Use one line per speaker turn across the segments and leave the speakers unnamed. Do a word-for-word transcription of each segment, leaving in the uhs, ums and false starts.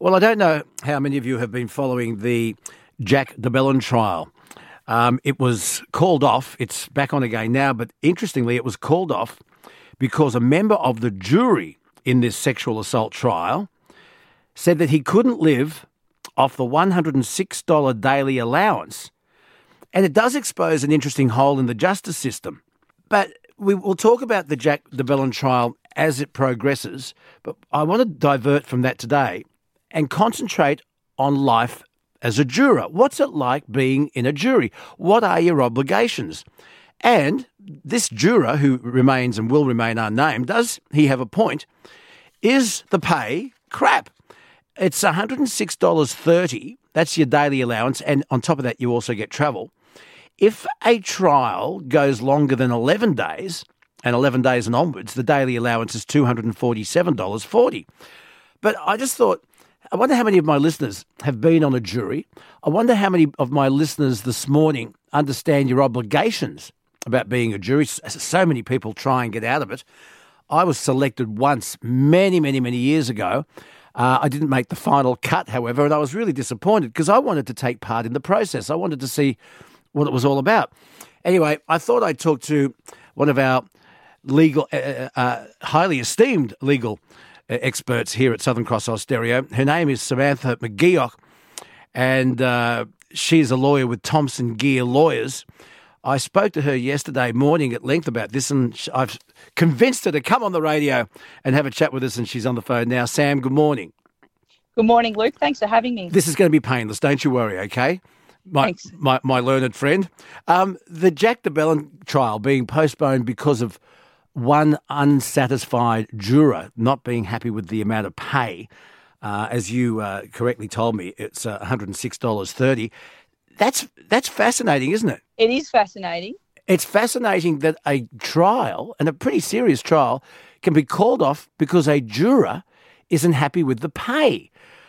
Well, I don't know how many of you have been following the Jack de Belin trial. Um, it was called off. It's back on again now, but interestingly, it was called off because a member of the jury in this sexual assault trial said that he couldn't live off the one hundred six dollars daily allowance. And it does expose an interesting hole in the justice system. But we will talk about the Jack de Belin trial as it progresses, but I want to divert from that today and concentrate on life as a juror. What's it like being in a jury? What are your obligations? And this juror, who remains and will remain unnamed, does he have a point? Is the pay crap? It's one hundred six dollars thirty. That's your daily allowance. And on top of that, you also get travel. If a trial goes longer than eleven days, and eleven days and onwards, the daily allowance is two hundred forty-seven dollars forty. But I just thought, I wonder how many of my listeners have been on a jury. I wonder how many of my listeners this morning understand your obligations about being a jury. So many people try and get out of it. I was selected once many, many, many years ago. Uh, I didn't make the final cut, however, and I was really disappointed because I wanted to take part in the process. I wanted to see what it was all about. Anyway, I thought I'd talk to one of our legal, uh, uh, highly esteemed legal uh, experts here at Southern Cross Austereo. Her name is Samantha McGeoch, and uh, she's a lawyer with Thompson Gear Lawyers. I spoke to her yesterday morning at length about this, and I've convinced her to come on the radio and have a chat with us, and she's on the phone now. Sam, good morning.
Good morning, Luke. Thanks for having me.
This is going to be painless, don't you worry, okay? My,
Thanks.
My, my learned friend. Um, the Jack de Belin trial being postponed because of one unsatisfied juror not being happy with the amount of pay. Uh, as you uh, correctly told me, it's uh, one hundred six dollars thirty. That's that's fascinating, isn't it?
It is fascinating.
It's fascinating that a trial, and a pretty serious trial, can be called off because a juror isn't happy with the pay.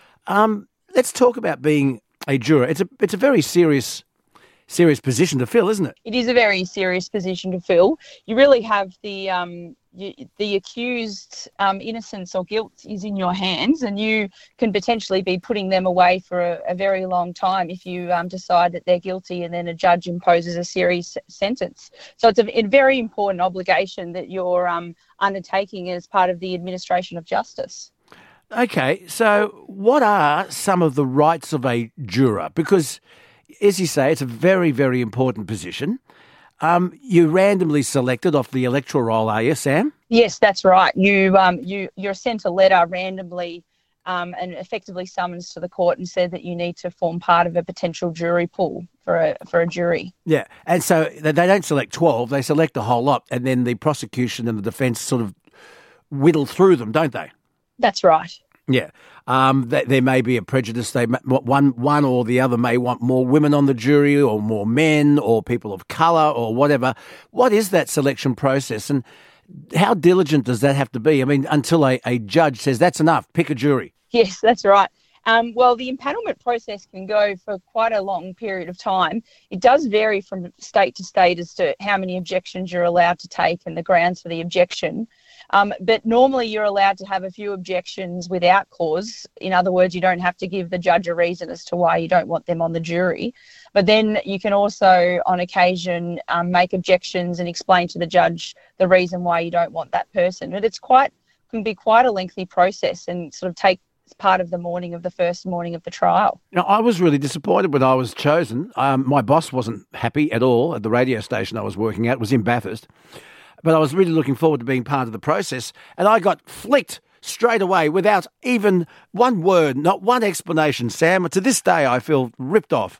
Um, let's talk about being a juror. It's a it's a very serious serious position to fill, isn't it?
It is a very serious position to fill. You really have the um, you, the accused um, innocence or guilt is in your hands, and you can potentially be putting them away for a, a very long time if you um, decide that they're guilty and then a judge imposes a serious sentence. So it's a, a very important obligation that you're um, undertaking as part of the administration of justice.
Okay, so what are some of the rights of a juror? Because, as you say, it's a very, very important position. Um, you're randomly selected off the electoral roll, are you, Sam?
Yes, that's right. You, um, you, you're sent a letter randomly um, and effectively summons to the court and said that you need to form part of a potential jury pool for a for a jury.
Yeah, and so they don't select twelve, they select a whole lot, and then the prosecution and the defence sort of whittle through them, don't they?
That's right.
Yeah. Um, th- there may be a prejudice. They may, one one or the other may want more women on the jury or more men or people of colour or whatever. What is that selection process, and how diligent does that have to be? I mean, until a, a judge says that's enough, pick a jury.
Yes, that's right. Um, well, the empanelment process can go for quite a long period of time. It does vary from state to state as to how many objections you're allowed to take and the grounds for the objection. Um, but normally you're allowed to have a few objections without cause. In other words, you don't have to give the judge a reason as to why you don't want them on the jury. But then you can also, on occasion, um, make objections and explain to the judge the reason why you don't want that person. But it's quite can be quite a lengthy process and sort of take part of the morning of the first morning of the trial.
Now, I was really disappointed when I was chosen. Um, my boss wasn't happy at all at the radio station I was working at. It was in Bathurst. But I was really looking forward to being part of the process, and I got flicked straight away without even one word, not one explanation, Sam. To this day, I feel ripped off.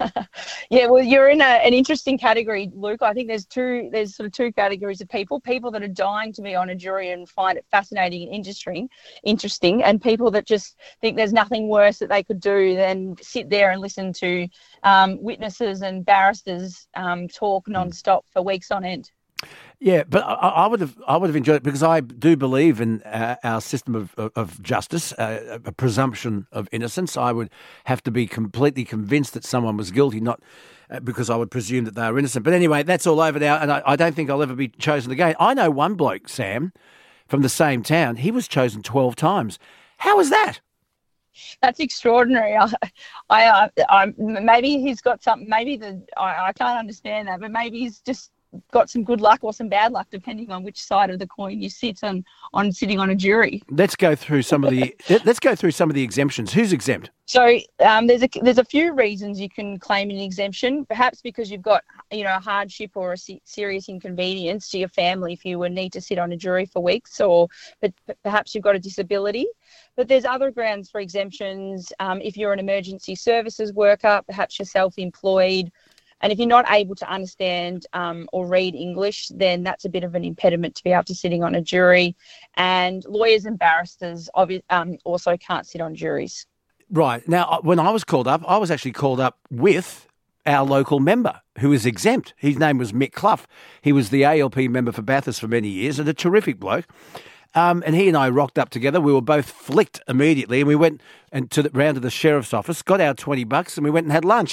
Yeah, well, you're in a, an interesting category, Luke. I think there's two, there's sort of two categories of people, people that are dying to be on a jury and find it fascinating and interesting, interesting, and people that just think there's nothing worse that they could do than sit there and listen to um, witnesses and barristers um, talk nonstop for weeks on end.
Yeah, but I, I would have I would have enjoyed it because I do believe in uh, our system of, of, of justice, uh, a presumption of innocence. I would have to be completely convinced that someone was guilty, not uh, because I would presume that they are innocent. But anyway, that's all over now, and I, I don't think I'll ever be chosen again. I know one bloke, Sam, from the same town. He was chosen twelve times. How is that?
That's extraordinary. I, I, uh, I, maybe he's got something. Maybe the I, I can't understand that, but maybe he's just got some good luck or some bad luck, depending on which side of the coin you sit on, on sitting on a jury.
Let's go through some of the let's go through some of the exemptions. Who's exempt?
So um, there's a there's a few reasons you can claim an exemption. Perhaps because you've got you know a hardship or a se- serious inconvenience to your family if you would need to sit on a jury for weeks, or but perhaps you've got a disability. But there's other grounds for exemptions. Um, if you're an emergency services worker, perhaps you're self-employed. And if you're not able to understand um, or read English, then that's a bit of an impediment to be able to sitting on a jury. And lawyers and barristers obvi- um, also can't sit on juries.
Right. Now, when I was called up, I was actually called up with our local member who is exempt. His name was Mick Clough. He was the A L P member for Bathurst for many years and a terrific bloke. Um, and he and I rocked up together. We were both flicked immediately, and we went and to the, round to the sheriff's office, got our twenty bucks, and we went and had lunch.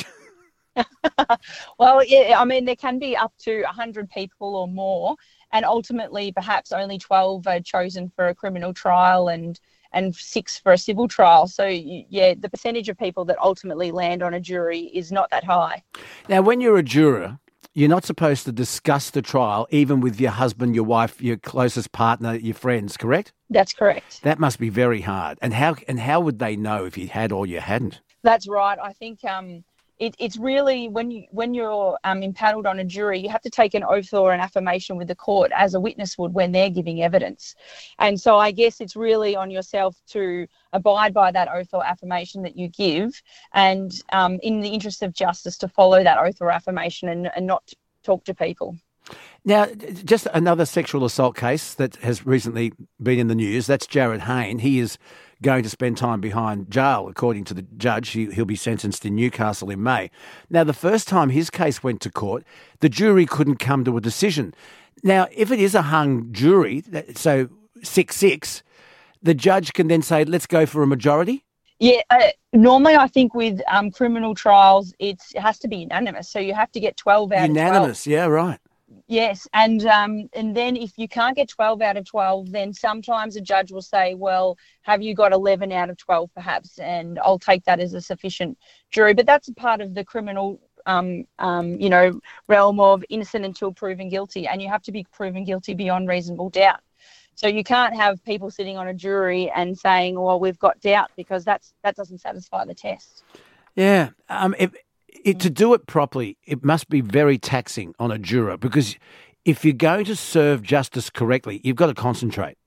Well, yeah, I mean, there can be up to one hundred people or more, and ultimately perhaps only twelve are chosen for a criminal trial and, and six for a civil trial. So, yeah, the percentage of people that ultimately land on a jury is not that high.
Now, when you're a juror, you're not supposed to discuss the trial even with your husband, your wife, your closest partner, your friends, correct?
That's correct.
That must be very hard. And how and how would they know if you had or you hadn't?
That's right. I think... Um, It, it's really when you when you're um, impaneled on a jury, you have to take an oath or an affirmation with the court as a witness would when they're giving evidence, and so I guess it's really on yourself to abide by that oath or affirmation that you give, and um, in the interest of justice, to follow that oath or affirmation and, and not talk to people.
Now, just another sexual assault case that has recently been in the news. That's Jared Hayne. He is going to spend time behind jail, according to the judge. He, he'll be sentenced in Newcastle in May. Now, the first time his case went to court, the jury couldn't come to a decision. Now, if it is a hung jury, so six six, the judge can then say, let's go for a majority?
Yeah, uh, normally I think with um, criminal trials, it's, it has to be unanimous. So you have to get twelve out
unanimous,
of twelve.
Unanimous, yeah, right.
Yes, and um, and then if you can't get twelve out of twelve, then sometimes a judge will say, well, have you got eleven out of twelve perhaps? And I'll take that as a sufficient jury. But that's a part of the criminal, um, um, you know, realm of innocent until proven guilty. And you have to be proven guilty beyond reasonable doubt. So you can't have people sitting on a jury and saying, well, we've got doubt, because that's that doesn't satisfy the test.
Yeah. Um, it, It, to do it properly, it must be very taxing on a juror, because if you're going to serve justice correctly, you've got to concentrate.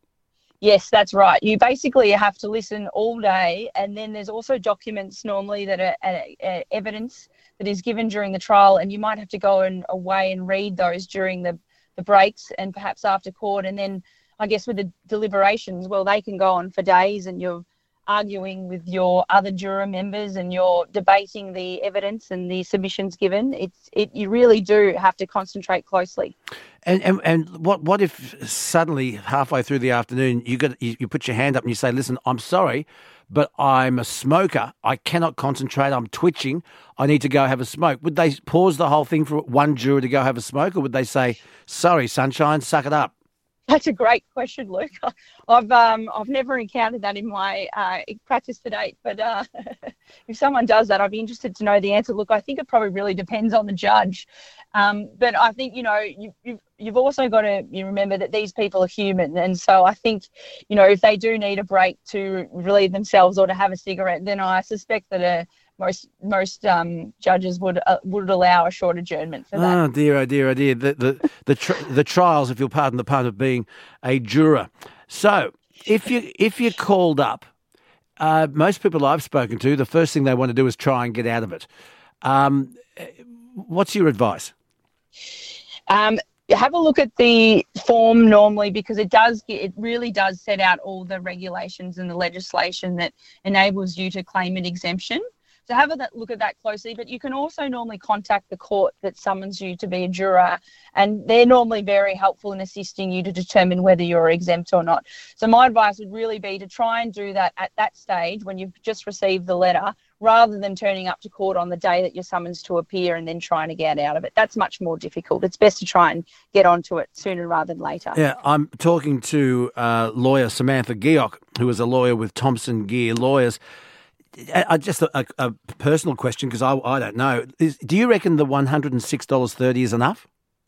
Yes, that's right. You basically have to listen all day, and then there's also documents normally that are uh, uh, evidence that is given during the trial, and you might have to go and away and read those during the, the breaks and perhaps after court. And then I guess with the deliberations, well, they can go on for days, and you're arguing with your other juror members and you're debating the evidence and the submissions given. It's it you really do have to concentrate closely.
And and, and what what if suddenly halfway through the afternoon you got you, you put your hand up and you say, listen, I'm sorry, but I'm a smoker. I cannot concentrate. I'm twitching. I need to go have a smoke. Would they pause the whole thing for one juror to go have a smoke, or would they say, sorry, sunshine, suck it up?
That's a great question, Luke. I've um I've never encountered that in my uh, practice to date, but uh, if someone does that, I'd be interested to know the answer. Look, I think it probably really depends on the judge, um, but I think you know you, you've you've also got to you remember that these people are human, and so I think you know if they do need a break to relieve themselves or to have a cigarette, then I suspect that a Most most um, judges would uh, would allow a short adjournment for that.
Oh dear, oh dear, oh dear. The the the, tri- the trials, if you'll pardon the pun, of being a juror. So if you if you're called up, uh, most people I've spoken to, the first thing they want to do is try and get out of it. Um, what's your advice?
Um, have a look at the form normally, because it does get, it really does set out all the regulations and the legislation that enables you to claim an exemption. So have a look at that closely. But you can also normally contact the court that summons you to be a juror, and they're normally very helpful in assisting you to determine whether you're exempt or not. So my advice would really be to try and do that at that stage when you've just received the letter, rather than turning up to court on the day that you're summoned to appear and then trying to get out of it. That's much more difficult. It's best to try and get onto it sooner rather than later.
Yeah, I'm talking to uh, lawyer Samantha Geoch, who is a lawyer with Thompson Gear Lawyers. I, just a, a personal question, because I, I don't know. Is, do you reckon the one hundred six dollars thirty is enough?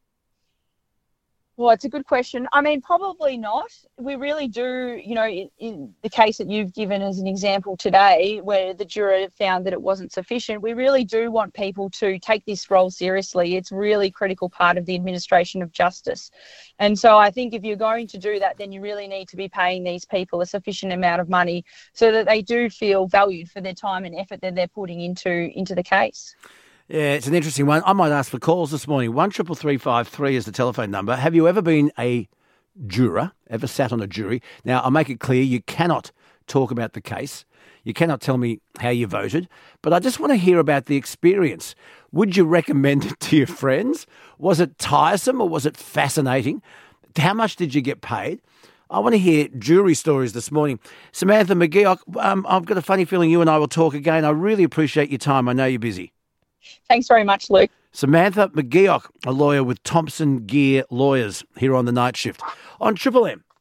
Well, it's a good question. I mean, probably not. We really do, you know, in, in the case that you've given as an example today, where the juror found that it wasn't sufficient, we really do want people to take this role seriously. It's really a critical part of the administration of justice. And so I think if you're going to do that, then you really need to be paying these people a sufficient amount of money so that they do feel valued for their time and effort that they're putting into, into the case.
Yeah, it's an interesting one. I might ask for calls this morning. One triple three five three is the telephone number. Have you ever been a juror, ever sat on a jury? Now, I'll make it clear you cannot talk about the case. You cannot tell me how you voted, but I just want to hear about the experience. Would you recommend it to your friends? Was it tiresome or was it fascinating? How much did you get paid? I want to hear jury stories this morning. Samantha McGeoch, um, I've got a funny feeling you and I will talk again. I really appreciate your time. I know you're busy.
Thanks very much, Luke.
Samantha McGeoch, a lawyer with Thompson Gear Lawyers, here on The Night Shift on Triple M.